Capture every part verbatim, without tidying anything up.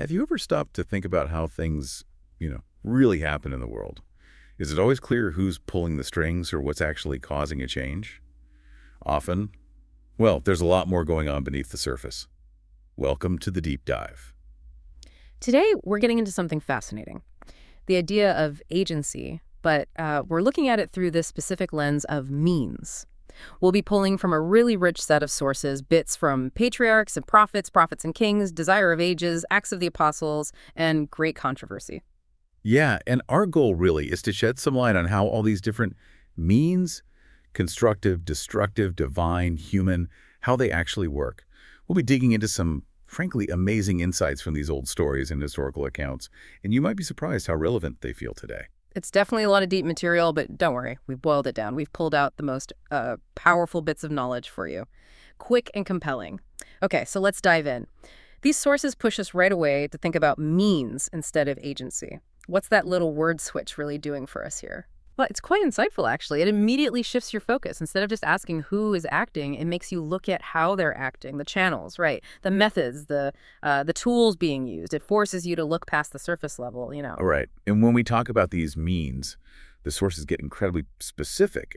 Have you ever stopped to think about how things, you know, really happen in the world? Is it always clear who's pulling the strings or what's actually causing a change? Often, well, there's a lot more going on beneath the surface. Welcome to the deep dive. Today, we're getting into something fascinating, the idea of agency, but uh, we're looking at it through this specific lens of means. We'll be pulling from a really rich set of sources, bits from patriarchs and prophets, prophets and kings, Desire of Ages, Acts of the Apostles, and great controversy. Yeah, and our goal really is to shed some light on how all these different means, constructive, destructive, divine, human, how they actually work. We'll be digging into some, frankly, amazing insights from these old stories and historical accounts, and you might be surprised how relevant they feel today. It's definitely a lot of deep material, but don't worry, we've boiled it down. We've pulled out the most uh, powerful bits of knowledge for you. Quick and compelling. Okay, so let's dive in. These sources push us right away to think about means instead of agency. What's that little word switch really doing for us here? Well, it's quite insightful, actually. It immediately shifts your focus. Instead of just asking who is acting, it makes you look at how they're acting, the channels, right? The methods, the uh, the tools being used. It forces you to look past the surface level, you know. All right, and when we talk about these means, the sources get incredibly specific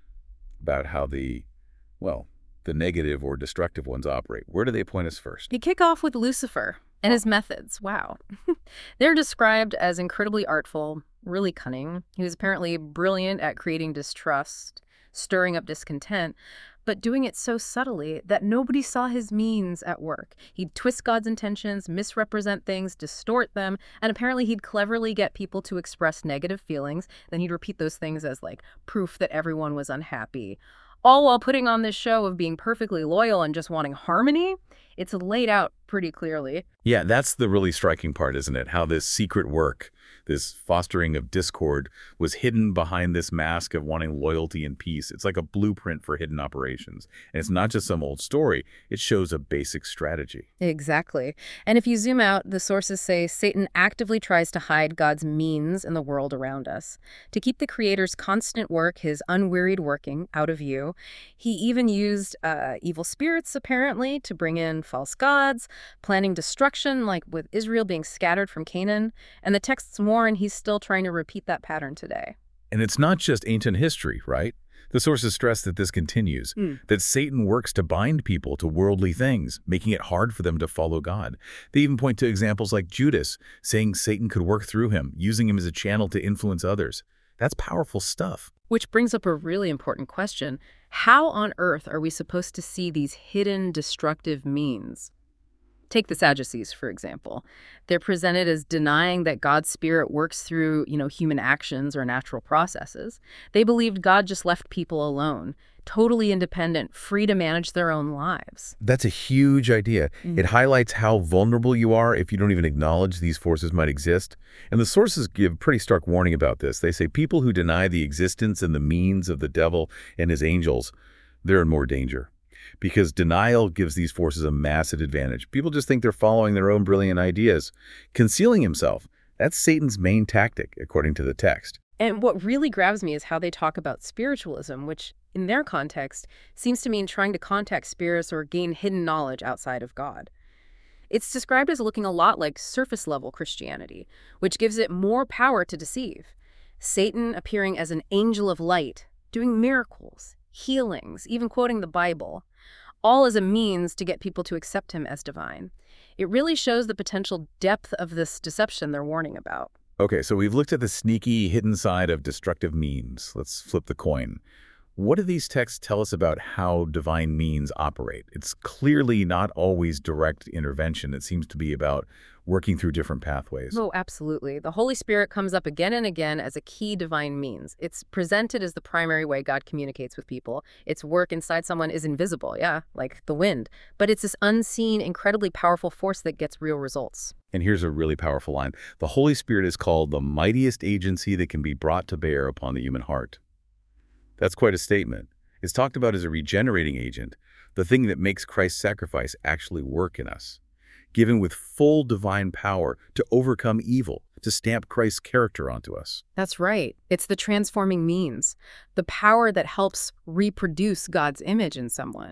about how the, well, the negative or destructive ones operate. Where do they point us first? You kick off with Lucifer and his methods. Wow. They're described as incredibly artful, really cunning. He was apparently brilliant at creating distrust, stirring up discontent, but doing it so subtly that nobody saw his means at work. He'd twist God's intentions, misrepresent things, distort them, and apparently he'd cleverly get people to express negative feelings. Then he'd repeat those things as like proof that everyone was unhappy. All while putting on this show of being perfectly loyal and just wanting harmony. It's laid out pretty clearly. Yeah, that's the really striking part, isn't it? How this secret work, this fostering of discord, was hidden behind this mask of wanting loyalty and peace. It's like a blueprint for hidden operations. And it's not just some old story. It shows a basic strategy. Exactly. And if you zoom out, the sources say Satan actively tries to hide God's means in the world around us. To keep the Creator's constant work, his unwearied working, out of view, he even used uh, evil spirits, apparently, to bring in false gods, planning destruction, like with Israel being scattered from Canaan. And the texts warn he's still trying to repeat that pattern today. And it's not just ancient history, right? The sources stress that this continues, Mm. that Satan works to bind people to worldly things, making it hard for them to follow God. They even point to examples like Judas, saying Satan could work through him, using him as a channel to influence others. That's powerful stuff. Which brings up a really important question. How on earth are we supposed to see these hidden destructive means? Take the Sadducees, for example. They're presented as denying that God's spirit works through, you know, human actions or natural processes. They believed God just left people alone, totally independent, free to manage their own lives. That's a huge idea. Mm. It highlights how vulnerable you are if you don't even acknowledge these forces might exist. And the sources give pretty stark warning about this. They say people who deny the existence and the means of the devil and his angels, they're in more danger. Because denial gives these forces a massive advantage. People just think they're following their own brilliant ideas. Concealing himself, that's Satan's main tactic, according to the text. And what really grabs me is how they talk about spiritualism, which in their context seems to mean trying to contact spirits or gain hidden knowledge outside of God. It's described as looking a lot like surface-level Christianity, which gives it more power to deceive. Satan appearing as an angel of light, doing miracles, healings, even quoting the Bible, all as a means to get people to accept him as divine. It really shows the potential depth of this deception they're warning about. Okay, so we've looked at the sneaky, hidden side of destructive means. Let's flip the coin. What do these texts tell us about how divine means operate? It's clearly not always direct intervention. It seems to be about working through different pathways. Oh, absolutely. The Holy Spirit comes up again and again as a key divine means. It's presented as the primary way God communicates with people. Its work inside someone is invisible, yeah, like the wind. But it's this unseen, incredibly powerful force that gets real results. And here's a really powerful line. The Holy Spirit is called the mightiest agency that can be brought to bear upon the human heart. That's quite a statement. It's talked about as a regenerating agent, the thing that makes Christ's sacrifice actually work in us, given with full divine power to overcome evil, to stamp Christ's character onto us. That's right. It's the transforming means, the power that helps reproduce God's image in someone,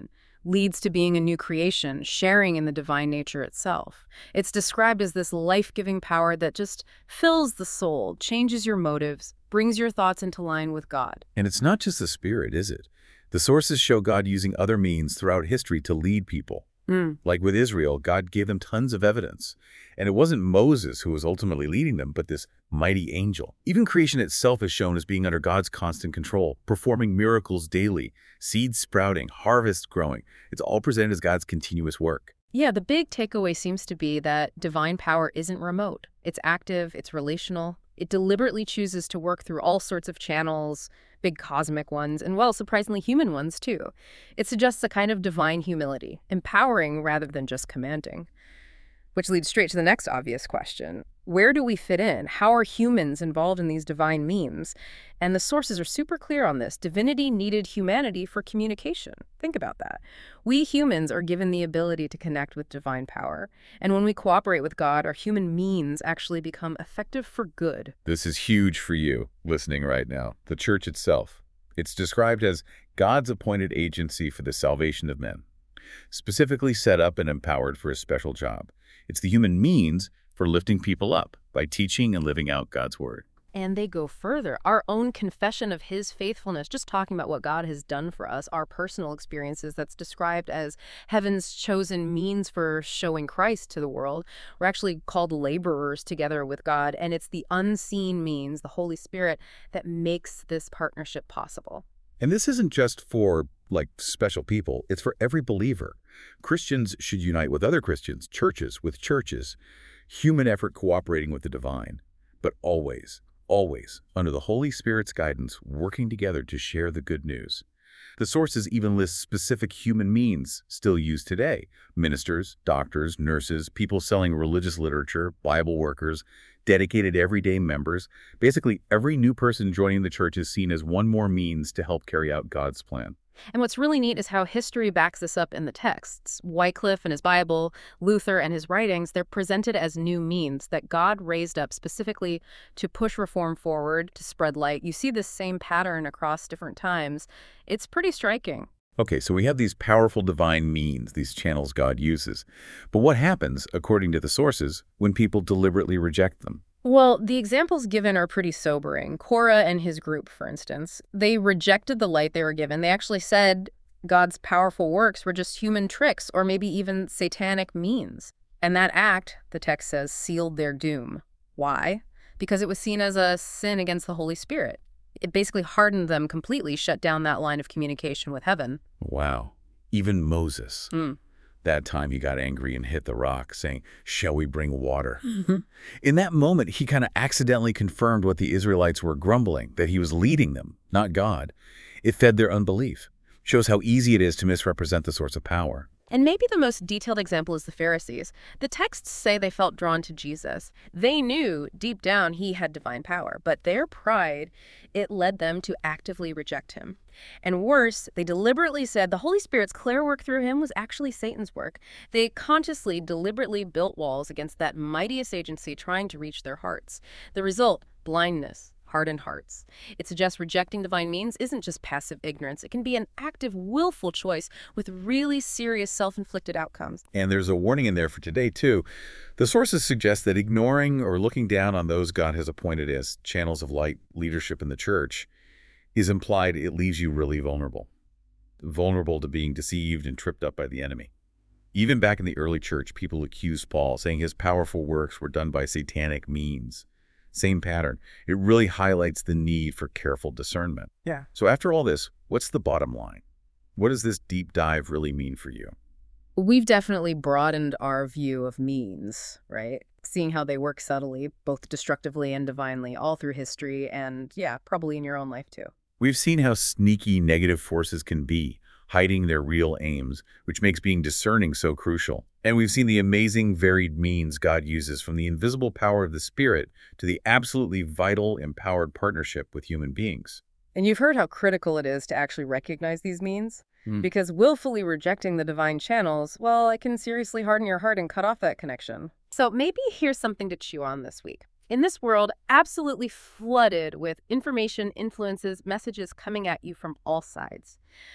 leads to being a new creation, sharing in the divine nature itself. It's described as this life-giving power that just fills the soul, changes your motives, brings your thoughts into line with God. And it's not just the Spirit, is it? The sources show God using other means throughout history to lead people. Mm. Like with Israel, God gave them tons of evidence. And it wasn't Moses who was ultimately leading them, but this mighty angel. Even creation itself is shown as being under God's constant control, performing miracles daily, seeds sprouting, harvests growing. It's all presented as God's continuous work. Yeah, the big takeaway seems to be that divine power isn't remote. It's active, it's relational. It deliberately chooses to work through all sorts of channels, big cosmic ones, and, well, surprisingly human ones, too. It suggests a kind of divine humility, empowering rather than just commanding. Which leads straight to the next obvious question. Where do we fit in? How are humans involved in these divine means? And the sources are super clear on this. Divinity needed humanity for communication. Think about that. We humans are given the ability to connect with divine power. And when we cooperate with God, our human means actually become effective for good. This is huge for you, listening right now. The church itself. It's described as God's appointed agency for the salvation of men, specifically set up and empowered for a special job. It's the human means for lifting people up by teaching and living out God's word. And they go further. Our own confession of his faithfulness, just talking about what God has done for us, our personal experiences that's described as heaven's chosen means for showing Christ to the world. We're actually called laborers together with God, and it's the unseen means, the Holy Spirit, that makes this partnership possible. And this isn't just for, like, special people. It's for every believer. Christians should unite with other Christians, churches with churches, human effort cooperating with the divine, but always, always under the Holy Spirit's guidance, working together to share the good news. The sources even list specific human means still used today: ministers, doctors, nurses, people selling religious literature, Bible workers, dedicated everyday members. Basically, every new person joining the church is seen as one more means to help carry out God's plan. And what's really neat is how history backs this up in the texts. Wycliffe and his Bible, Luther and his writings, they're presented as new means that God raised up specifically to push reform forward, to spread light. You see this same pattern across different times. It's pretty striking. Okay, so we have these powerful divine means, these channels God uses. But what happens, according to the sources, when people deliberately reject them? Well, the examples given are pretty sobering. Korah and his group, for instance, they rejected the light they were given. They actually said God's powerful works were just human tricks or maybe even satanic means. And that act, the text says, sealed their doom. Why? Because it was seen as a sin against the Holy Spirit. It basically hardened them completely, shut down that line of communication with heaven. Wow. Even Moses. Mm. That time he got angry and hit the rock, saying, "Shall we bring water?" In that moment, he kind of accidentally confirmed what the Israelites were grumbling, that he was leading them, not God. It fed their unbelief. Shows how easy it is to misrepresent the source of power. And maybe the most detailed example is the Pharisees. The texts say they felt drawn to Jesus. They knew deep down he had divine power, but their pride, it led them to actively reject him. And worse, they deliberately said the Holy Spirit's clear work through him was actually Satan's work. They consciously, deliberately built walls against that mightiest agency trying to reach their hearts. The result, blindness. Hardened hearts. It suggests rejecting divine means isn't just passive ignorance. It can be an active, willful choice with really serious self-inflicted outcomes. And there's a warning in there for today, too. The sources suggest that ignoring or looking down on those God has appointed as channels of light leadership in the church is implied it leaves you really vulnerable. Vulnerable to being deceived and tripped up by the enemy. Even back in the early church, people accused Paul, saying his powerful works were done by satanic means. Same pattern. It really highlights the need for careful discernment. Yeah. So after all this, what's the bottom line? What does this deep dive really mean for you? We've definitely broadened our view of means, right? Seeing how they work subtly, both destructively and divinely, all through history and, yeah, probably in your own life too. We've seen how sneaky negative forces can be, hiding their real aims, which makes being discerning so crucial. And we've seen the amazing varied means God uses, from the invisible power of the Spirit to the absolutely vital, empowered partnership with human beings. And you've heard how critical it is to actually recognize these means, Mm. because willfully rejecting the divine channels, well, it can seriously harden your heart and cut off that connection. So maybe here's something to chew on this week. In this world absolutely flooded with information, influences, messages coming at you from all sides,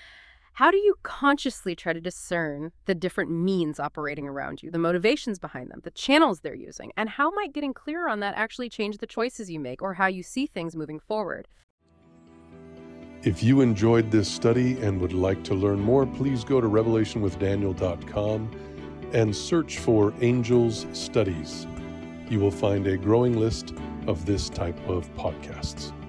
How do you consciously try to discern the different means operating around you, the motivations behind them, the channels they're using, and how might getting clearer on that actually change the choices you make or how you see things moving forward? If you enjoyed this study and would like to learn more, please go to revelation with daniel dot com and search for Angels Studies. You will find a growing list of this type of podcasts.